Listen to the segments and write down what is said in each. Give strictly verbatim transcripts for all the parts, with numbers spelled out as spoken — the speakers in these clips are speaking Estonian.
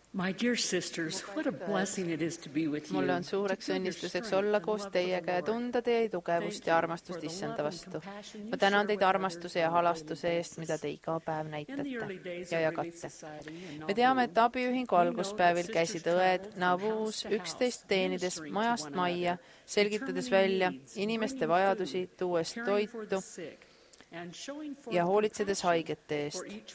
My dear sisters, what a blessing it is to be with you. Mulle on suureks õnnistuseks olla koos teiega ja tunda teie tugevust ja armastust issanda vastu. Ma tänan teid armastuse ja halastuse eest, mida te iga päev näitate ja jagate. Me teame, et abiühingu alguspäevil käisid õed Nauvus üksteist teenides majast majja, selgitades välja inimeste vajadusi, tuues toitu ja hoolitsedes haigete eest.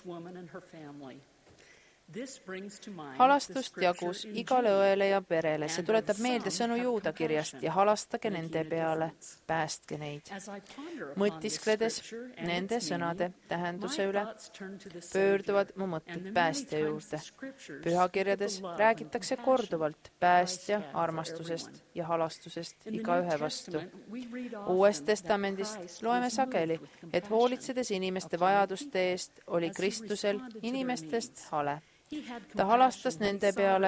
Halastust jagus igale õele ja perele. See tuletab meelde sõnu Juuda kirjast ja halastage nende peale, päästke neid. Mõtiskledes nende sõnade tähenduse üle pöörduvad mu mõtted päästja juurde. Pühakirjades räägitakse korduvalt päästja armastusest ja halastusest igaühe vastu. Uuest testamendist loeme sageli, et hoolitsedes inimeste vajaduste eest oli Kristusel inimestest hale. Ta halastas nende peale,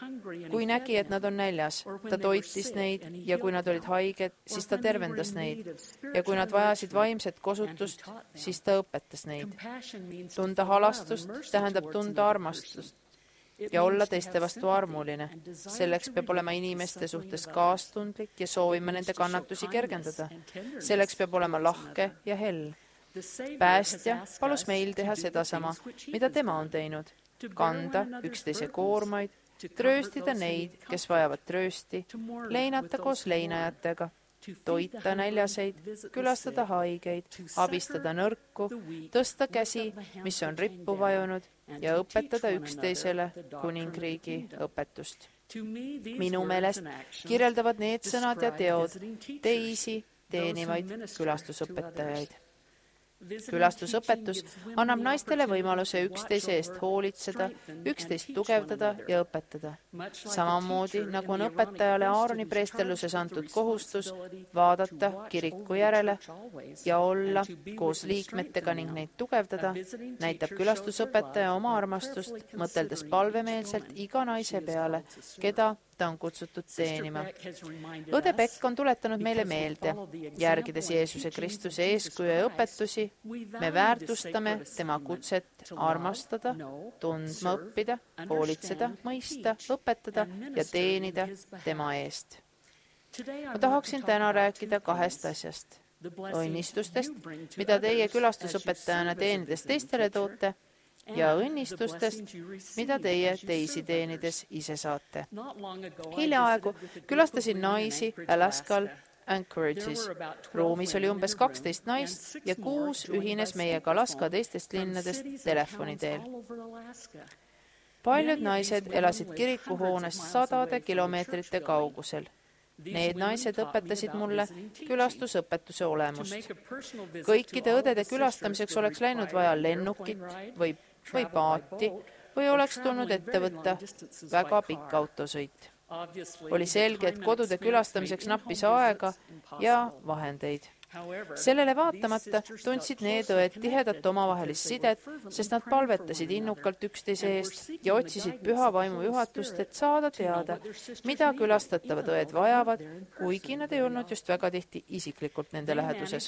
kui nägi, et nad on näljas. Ta toitis neid ja kui nad olid haiged, siis ta tervendas neid. Ja kui nad vajasid vaimset kosutust, siis ta õpetas neid. Tunda halastust tähendab tunda armastust ja olla teiste vastu armuline. Selleks peab olema inimeste suhtes kaastundlik ja soovima nende kannatusi kergendada. Selleks peab olema lahke ja hell. Päästja palus meil teha sedasama, mida tema on teinud. Kanda üksteise koormaid, trööstida neid, kes vajavad tröösti, leinata koos leinajatega, toita näljaseid, külastada haigeid, abistada nõrku, tõsta käsi, mis on rippu vajunud ja õpetada üksteisele kuningriigi õpetust. Minu meelest kirjeldavad need sõnad ja teod teisi teenivaid külastusõpetajaid. Külastusõpetus annab naistele võimaluse üksteise eest hoolitseda, üksteist tugevdada ja õpetada. Samamoodi nagu on õpetajale Aaroni preestelluses antud kohustus vaadata kiriku järele ja olla koos liikmetega ning neid tugevdada, näitab külastusõpetaja oma armastust, mõteldes palvemeelselt iga naise peale, keda ta on kutsutud teenima. Õde Pekk on tuletanud meile meelde, järgides Jeesuse Kristuse eeskuju ja õpetusi, me väärtustame tema kutset armastada, tundma õppida, hoolitseda, mõista, õpetada ja teenida tema eest. Ma tahaksin täna rääkida kahest asjast. Õnnistustest, mida teie külastusõpetajana teenides teistele toote, ja õnnistustest, mida teie teisi teenides ise saate. Hiljaaegu külastasin naisi Alaskal Anchorage'is. Ruumis oli umbes kaksteist naist ja kuus ühines meiega Alaska teistest linnadest telefoni teel. Paljud naised elasid kirikuhoonest sadade kilomeetrite kaugusel. Need naised õpetasid mulle külastusõpetuse olemust. Kõikide õdede külastamiseks oleks läinud vaja lennukit või või paati või oleks tulnud ette võtta väga pikk autosõit. Oli selge, et kodude külastamiseks nappis aega ja vahendeid. Sellele vaatamata tundsid need õed tihedat omavahelist sidet, sest nad palvetasid innukalt üksteise eest ja otsisid püha vaimu juhatust, et saada teada, mida külastatavad õed vajavad, kuigi nad ei olnud just väga tihti isiklikult nende läheduses.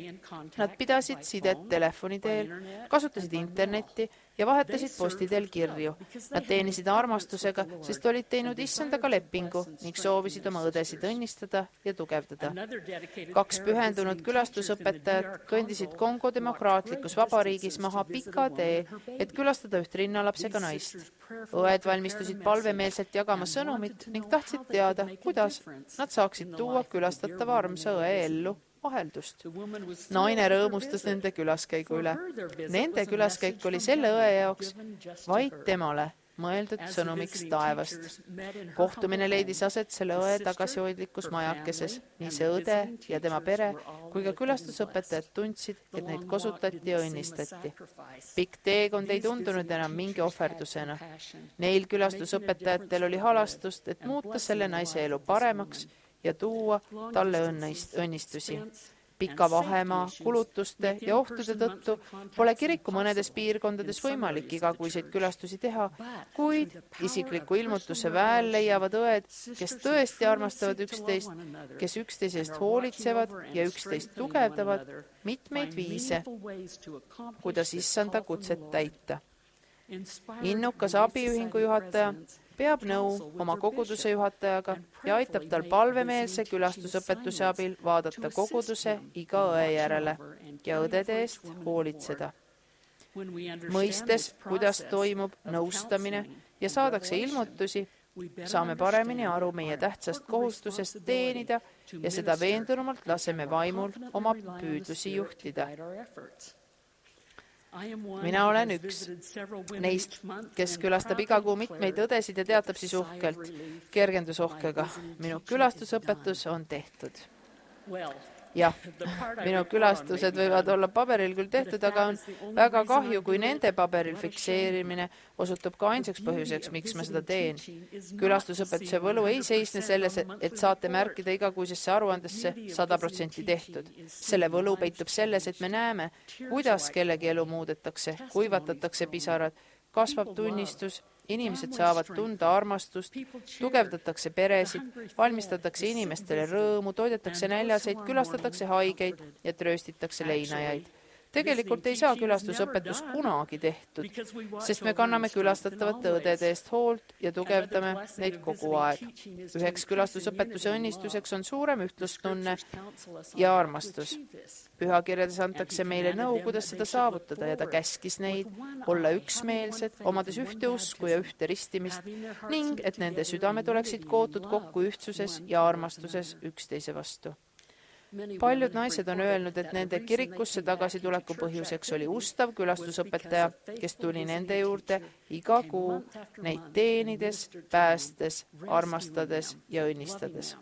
Nad pidasid sidet telefoni teel, kasutasid internetti ja vahetasid posti teel kirju. Nad teenisid armastusega, sest olid teinud issandaga lepingu ning soovisid oma õdesid õnnistada ja tugevdada. Kaks pühendunud külastusõpetajad kõndisid Kongo demokraatlikus vabariigis maha pika tee, et külastada üht rinnalapsega naist. Õed valmistusid palvemeelselt jagama sõnumit ning tahtsid teada, kuidas nad saaksid tuua külastatava armsa õe ellu vaheldust. Naine rõõmustas nende külaskäigu üle. Nende külaskäik oli selle õe jaoks vaid temale mõeldud sõnumiks taevast. Kohtumine leidis aset selle õe tagasihoidlikus majakeses. Nii see õde ja tema pere kui ka külastusõpetajad tundsid, et neid kosutati ja õnnistati. Pikk teekond ei tundunud enam mingi ohverdusena. Neil külastusõpetajatel oli halastust, et muuta selle naise elu paremaks ja tuua talle õnnistusi. Pika vahemaa, kulutuste ja ohtude tõttu pole kiriku mõnedes piirkondades võimalik igakuiseid külastusi teha, kuid isikliku ilmutuse väel leiavad õed, kes tõesti armastavad üksteist, kes üksteisest hoolitsevad ja üksteist tugevdavad, mitmeid viise, kuidas issanda kutset täita. Innukas abiühingu juhataja peab nõu oma koguduse juhatajaga ja aitab tal palvemeelse külastusõpetuse abil vaadata koguduse iga õe järele ja õdede eest hoolitseda. Mõistes, kuidas toimub nõustamine ja saadakse ilmutusi, saame paremini aru meie tähtsast kohustusest teenida ja seda veendunumalt laseme vaimul oma püüdlusi juhtida. Mina olen üks neist, kes külastab iga kuu mitmeid õdesid ja teatab siis uhkelt, kergendusohkega. Minu külastusõpetus on tehtud. Jah, minu külastused võivad olla paberil küll tehtud, aga on väga kahju, kui nende paberil fikseerimine osutub ka ainsaks põhjuseks, miks ma seda teen. Külastusõpetuse võlu ei seisne selles, et saate märkida igakuisesse aruandesse sada protsenti tehtud. Selle võlu peitub selles, et me näeme, kuidas kellegi elu muudetakse, kuivatatakse pisarad, kasvab tunnistus, inimesed saavad tunda armastust, tugevdatakse peresid, valmistatakse inimestele rõõmu, toidetakse näljaseid, külastatakse haigeid ja trööstitakse leinajaid. Tegelikult ei saa külastusõpetus kunagi tehtud, sest me kanname külastatavate õdede eest hoolt ja tugevdame neid kogu aeg. Üheks külastusõpetuse õnnistuseks on suurem ühtlustunne ja armastus. Pühakirjades antakse meile nõu, kuidas seda saavutada ja ta käskis neid olla üksmeelsed, omades ühte usku ja ühte ristimist ning et nende südamed oleksid kootud kokku ühtsuses ja armastuses üksteise vastu. Paljud naised on öelnud, et nende kirikusse tagasituleku põhjuseks oli ustav külastusõpetaja, kes tuli nende juurde iga kuu neid teenides, päästes, armastades ja õnnistades.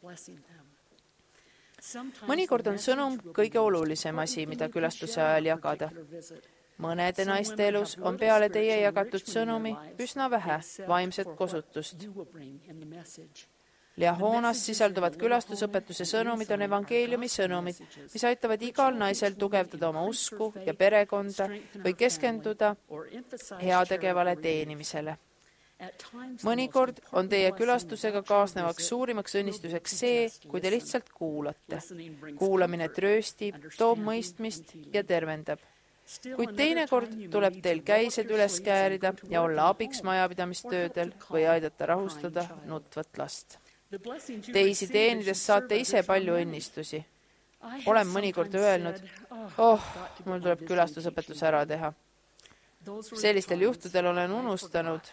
Mõnikord on sõnum kõige olulisem asi, mida külastuse ajal jagada. Mõnede naiste elus on peale teie jagatud sõnumi üsna vähe vaimset kosutust. Liahoonas sisalduvad külastusõpetuse sõnumid on evangeeliumi sõnumid, mis aitavad igal naisel tugevdada oma usku ja perekonda või keskenduda heategevale teenimisele. Mõnikord on teie külastusega kaasnevaks suurimaks õnnistuseks see, kui te lihtsalt kuulate. Kuulamine trööstib, toob mõistmist ja tervendab. Kuid teinekord tuleb teil käised üles käärida ja olla abiks majapidamistöödel või aidata rahustada nutvat last. Teisi teenides saate ise palju õnnistusi. Olen mõnikord öelnud, oh, mul tuleb külastusõpetus ära teha. Sellistel juhtudel olen unustanud,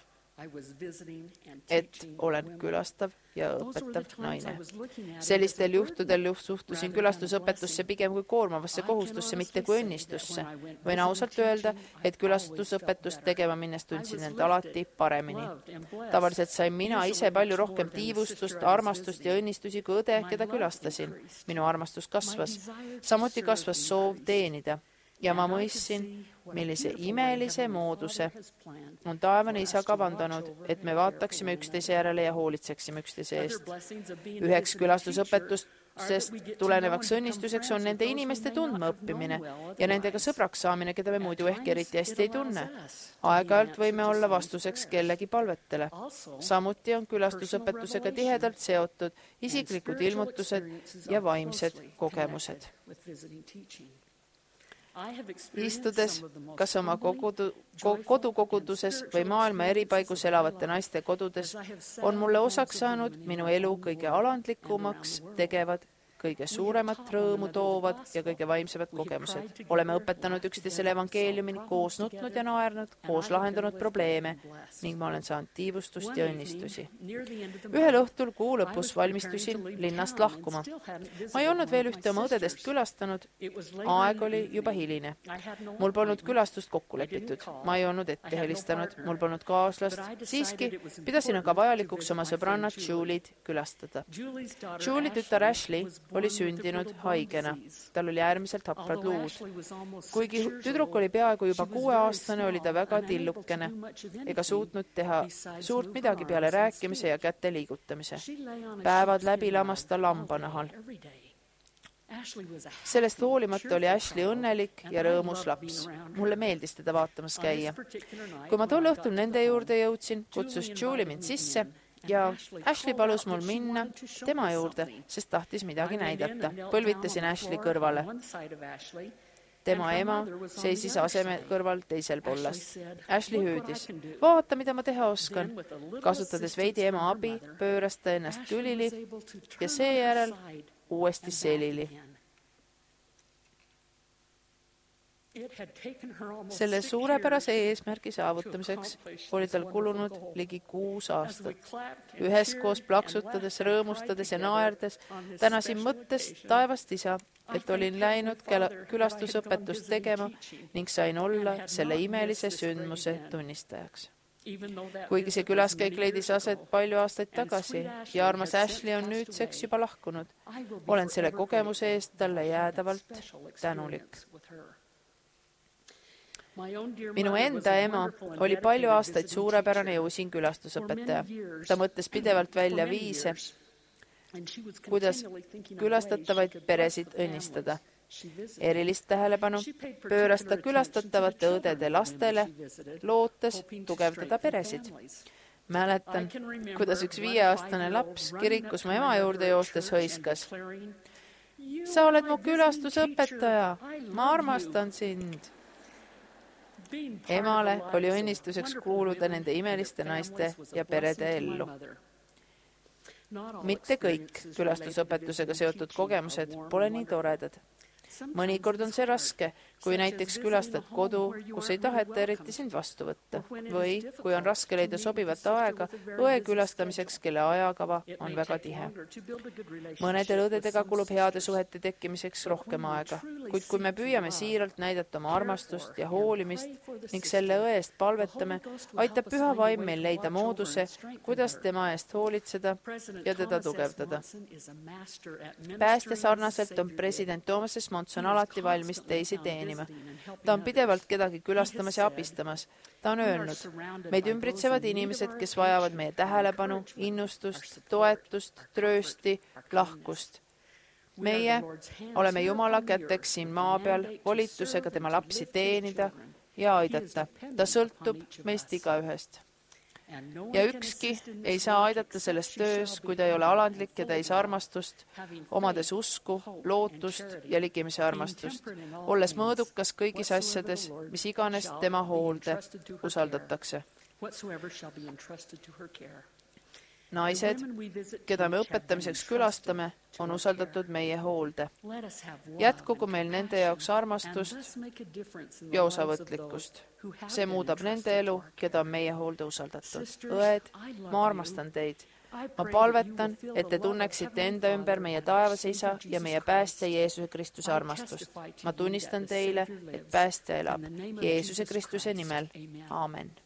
et olen külastav ja õpetav naine. Sellistel juhtudel suhtusin külastusõpetusse pigem kui koormavasse kohustusse, mitte kui õnnistusse. Võin ausalt öelda, et külastusõpetust tegema minnes tundsin end alati paremini. Tavaliselt sain mina ise palju rohkem tiivustust, armastust ja õnnistusi kui õde, keda külastasin. Minu armastus kasvas. Samuti kasvas soov teenida. Ja ma mõistsin, millise imelise mooduse on taevane isa kavandanud, et me vaataksime üksteise järele ja hoolitseksime üksteise eest. Üheks külastusõpetusest tulenevaks õnnistuseks on nende inimeste tundma õppimine ja nendega sõbraks saamine, keda me muidu ehk eriti hästi ei tunne. Aeg-ajalt võime olla vastuseks kellegi palvetele. Samuti on külastusõpetusega tihedalt seotud isiklikud ilmutused ja vaimsed kogemused. Istudes kas oma kogudu, kodukoguduses või maailma eripaigus elavate naiste kodudes on mulle osaks saanud minu elu kõige alandlikumaks tegevad, kõige suuremat rõõmu toovad ja kõige vaimsemad kogemused. Oleme õpetanud üksteisele evangeeliumi, koos nutnud ja naernud, koos lahendanud probleeme ning ma olen saanud tiivustust ja õnnistusi. Ühel õhtul kuu lõpus valmistusin linnast lahkuma. Ma ei olnud veel ühte oma õdedest külastanud. Aeg oli juba hiline. Mul polnud külastust kokku lepitud. Ma ei olnud ette helistanud. Mul polnud kaaslast. Siiski pidasin aga vajalikuks oma sõbrannat Julie'd külastada. Julie tütar Ashley oli sündinud haigena. Tal oli äärmiselt haprad luud. Kuigi tüdruk oli peaaegu juba kuueaastane, oli ta väga tillukene ega suutnud teha suurt midagi peale rääkimise ja käte liigutamise. Päevad läbi lamas ta lambanahal. Sellest hoolimata oli Ashley õnnelik ja rõõmus laps. Mulle meeldis teda vaatamas käia. Kui ma tol õhtul nende juurde jõudsin, kutsus Julie mind sisse ja Ashley palus mul minna tema juurde, sest tahtis midagi näidata. Põlvitasin Ashley kõrvale. tema ema seisis aseme kõrval teisel pool last. Ashley hüüdis, vaata, mida ma teha oskan. Kasutades veidi ema abi, pööras ta ennast külili ja seejärel uuesti selili. Selle suurepärase eesmärgi saavutamiseks oli tal kulunud ligi kuus aastat. Üheskoos plaksutades, rõõmustades ja naerdes tänasin mõttes taevast isa, et olin läinud külastusõpetust tegema ning sain olla selle imelise sündmuse tunnistajaks. Kuigi see külaskäik leidis aset palju aastaid tagasi ja armas Ashley on nüüdseks juba lahkunud, olen selle kogemuse eest talle jäädavalt tänulik. Minu enda ema oli palju aastaid suurepärane ja usin külastusõpetaja. Ta mõtles pidevalt välja viise, kuidas külastatavaid peresid õnnistada. Erilist tähelepanu pööras ta külastatavate õdede lastele, lootes tugevdada peresid. Mäletan, kuidas üks viieaastane laps kirikus mu ema juurde joostes hõiskas. Sa oled mu külastusõpetaja, ma armastan sind. Emale oli õnnistuseks kuuluda nende imeliste naiste ja perede ellu. Mitte kõik külastusõpetusega seotud kogemused pole nii toredad. Mõnikord on see raske, kui näiteks külastad kodu, kus ei taheta eriti sind vastu võtta. Või kui on raske leida sobivat aega õe külastamiseks, kelle ajakava on väga tihe. Mõnedel õdedega kulub heade suhete tekkimiseks rohkem aega, kuid kui me püüame siiralt näidata oma armastust ja hoolimist ning selle õe eest palvetame, aitab püha vaim meil leida mooduse, kuidas tema eest hoolitseda ja teda tugevdada. Pääste sarnaselt on president Thomas S. Monson alati valmis teisi teenima. Ta on pidevalt kedagi külastamas ja abistamas. Ta on öelnud, meid ümbritsevad inimesed, kes vajavad meie tähelepanu, innustust, toetust, tröösti, lahkust. Meie oleme Jumala käteks siin maa peal volitusega tema lapsi teenida ja aidata. Ta sõltub meist igaühest. Ja ükski ei saa aidata selles töös, kui ta ei ole alandlik ja täis armastust, omades usku, lootust ja ligimise armastust, olles mõõdukas kõigis asjades, mis iganes tema hoolde usaldatakse. Naised, keda me õpetamiseks külastame, on usaldatud meie hoolde. Jätkugu meil nende jaoks armastust ja osavõtlikkust. See muudab nende elu, keda on meie hoolde usaldatud. Õed, ma armastan teid. Ma palvetan, et te tunneksite enda ümber meie taevas isa ja meie päästja Jeesuse Kristuse armastust. Ma tunnistan teile, et päästja elab Jeesuse Kristuse nimel. Aamen.